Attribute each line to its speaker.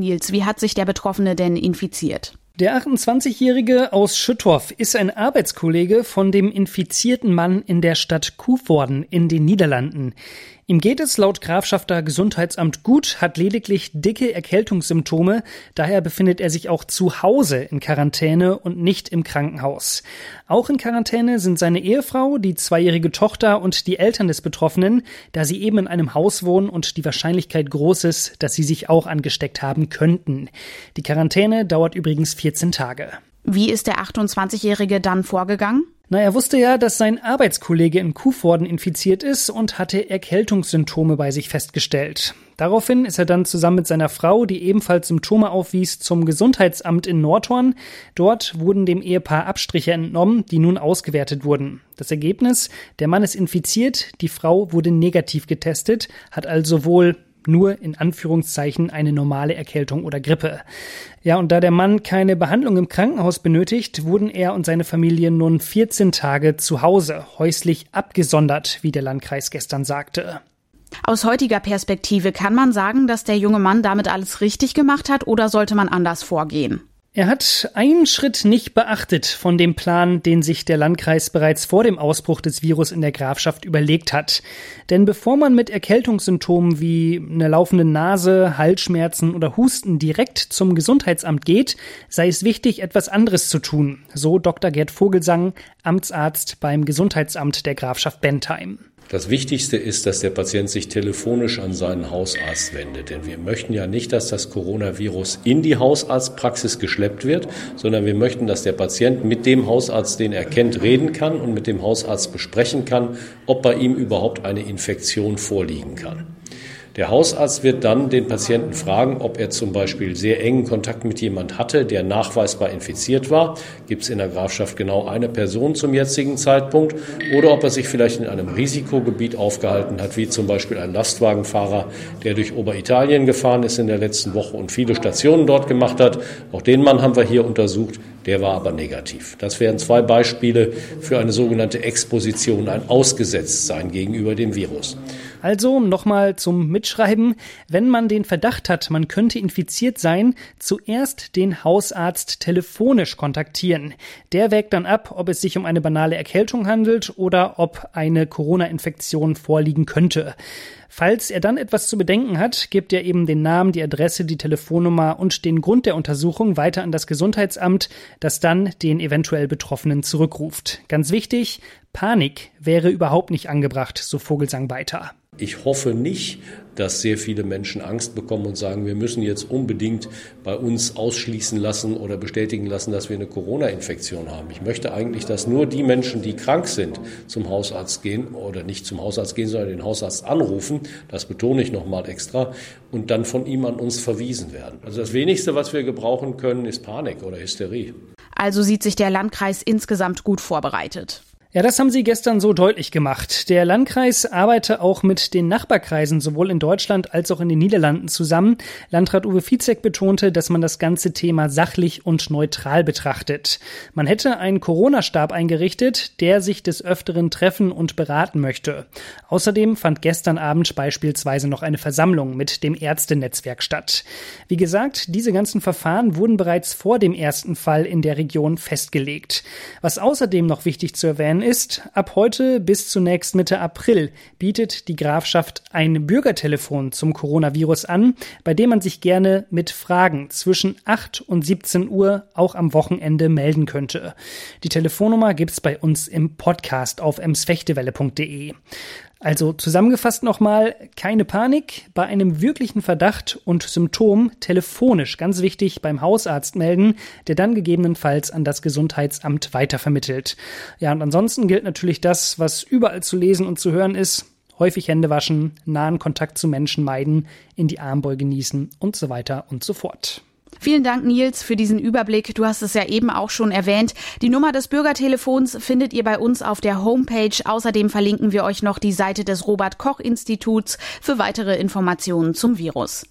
Speaker 1: Nils, wie hat sich der Betroffene denn infiziert?
Speaker 2: Der 28-Jährige aus Schüttorf ist ein Arbeitskollege von dem infizierten Mann in der Stadt Coevorden in den Niederlanden. Ihm geht es laut Grafschafter Gesundheitsamt gut, hat lediglich dicke Erkältungssymptome. Daher befindet er sich auch zu Hause in Quarantäne und nicht im Krankenhaus. Auch in Quarantäne sind seine Ehefrau, die 2-jährige Tochter und die Eltern des Betroffenen, da sie eben in einem Haus wohnen und die Wahrscheinlichkeit groß ist, dass sie sich auch angesteckt haben könnten. Die Quarantäne dauert übrigens 14 Tage.
Speaker 1: Wie ist der 28-Jährige dann vorgegangen?
Speaker 2: Er wusste ja, dass sein Arbeitskollege in Coevorden infiziert ist und hatte Erkältungssymptome bei sich festgestellt. Daraufhin ist er dann zusammen mit seiner Frau, die ebenfalls Symptome aufwies, zum Gesundheitsamt in Nordhorn. Dort wurden dem Ehepaar Abstriche entnommen, die nun ausgewertet wurden. Das Ergebnis: Der Mann ist infiziert, die Frau wurde negativ getestet, hat also wohl nur in Anführungszeichen eine normale Erkältung oder Grippe. Ja, und da der Mann keine Behandlung im Krankenhaus benötigt, wurden er und seine Familie nun 14 Tage zu Hause, häuslich abgesondert, wie der Landkreis gestern sagte.
Speaker 1: Aus heutiger Perspektive kann man sagen, dass der junge Mann damit alles richtig gemacht hat, oder sollte man anders vorgehen?
Speaker 2: Er hat einen Schritt nicht beachtet von dem Plan, den sich der Landkreis bereits vor dem Ausbruch des Virus in der Grafschaft überlegt hat. Denn bevor man mit Erkältungssymptomen wie einer laufenden Nase, Halsschmerzen oder Husten direkt zum Gesundheitsamt geht, sei es wichtig, etwas anderes zu tun, so Dr. Gerd Vogelsang, Amtsarzt beim Gesundheitsamt der Grafschaft Bentheim.
Speaker 3: Das Wichtigste ist, dass der Patient sich telefonisch an seinen Hausarzt wendet. Denn wir möchten ja nicht, dass das Coronavirus in die Hausarztpraxis geschleppt wird, sondern wir möchten, dass der Patient mit dem Hausarzt, den er kennt, reden kann und mit dem Hausarzt besprechen kann, ob bei ihm überhaupt eine Infektion vorliegen kann. Der Hausarzt wird dann den Patienten fragen, ob er zum Beispiel sehr engen Kontakt mit jemand hatte, der nachweisbar infiziert war. Gibt es in der Grafschaft genau eine Person zum jetzigen Zeitpunkt? Oder ob er sich vielleicht in einem Risikogebiet aufgehalten hat, wie zum Beispiel ein Lastwagenfahrer, der durch Oberitalien gefahren ist in der letzten Woche und viele Stationen dort gemacht hat. Auch den Mann haben wir hier untersucht. Der war aber negativ. Das wären 2 Beispiele für eine sogenannte Exposition, ein Ausgesetztsein gegenüber dem Virus.
Speaker 2: Also nochmal zum Mitschreiben: Wenn man den Verdacht hat, man könnte infiziert sein, zuerst den Hausarzt telefonisch kontaktieren. Der wägt dann ab, ob es sich um eine banale Erkältung handelt oder ob eine Corona-Infektion vorliegen könnte. Falls er dann etwas zu bedenken hat, gibt er eben den Namen, die Adresse, die Telefonnummer und den Grund der Untersuchung weiter an das Gesundheitsamt, das dann den eventuell Betroffenen zurückruft. Ganz wichtig: Panik wäre überhaupt nicht angebracht, so Vogelsang weiter.
Speaker 3: Ich hoffe nicht, dass sehr viele Menschen Angst bekommen und sagen, wir müssen jetzt unbedingt bei uns ausschließen lassen oder bestätigen lassen, dass wir eine Corona-Infektion haben. Ich möchte eigentlich, dass nur die Menschen, die krank sind, zum Hausarzt gehen oder nicht zum Hausarzt gehen, sondern den Hausarzt anrufen. Das betone ich nochmal extra. Und dann von ihm an uns verwiesen werden. Also das Wenigste, was wir gebrauchen können, ist Panik oder Hysterie.
Speaker 1: Also sieht sich der Landkreis insgesamt gut vorbereitet.
Speaker 2: Ja, das haben sie gestern so deutlich gemacht. Der Landkreis arbeite auch mit den Nachbarkreisen sowohl in Deutschland als auch in den Niederlanden zusammen. Landrat Uwe Vizek betonte, dass man das ganze Thema sachlich und neutral betrachtet. Man hätte einen Corona-Stab eingerichtet, der sich des Öfteren treffen und beraten möchte. Außerdem fand gestern Abend beispielsweise noch eine Versammlung mit dem Ärztenetzwerk statt. Wie gesagt, diese ganzen Verfahren wurden bereits vor dem ersten Fall in der Region festgelegt. Was außerdem noch wichtig zu erwähnen ist, ab heute bis zunächst Mitte April bietet die Grafschaft ein Bürgertelefon zum Coronavirus an, bei dem man sich gerne mit Fragen zwischen 8 und 17 Uhr auch am Wochenende melden könnte. Die Telefonnummer gibt's bei uns im Podcast auf emsfechtewelle.de. Also zusammengefasst nochmal: keine Panik, bei einem wirklichen Verdacht und Symptom telefonisch, ganz wichtig, beim Hausarzt melden, der dann gegebenenfalls an das Gesundheitsamt weitervermittelt. Ja, und ansonsten gilt natürlich das, was überall zu lesen und zu hören ist: häufig Hände waschen, nahen Kontakt zu Menschen meiden, in die Armbeuge niesen und so weiter und so fort.
Speaker 1: Vielen Dank, Nils, für diesen Überblick. Du hast es ja eben auch schon erwähnt. Die Nummer des Bürgertelefons findet ihr bei uns auf der Homepage. Außerdem verlinken wir euch noch die Seite des Robert-Koch-Instituts für weitere Informationen zum Virus.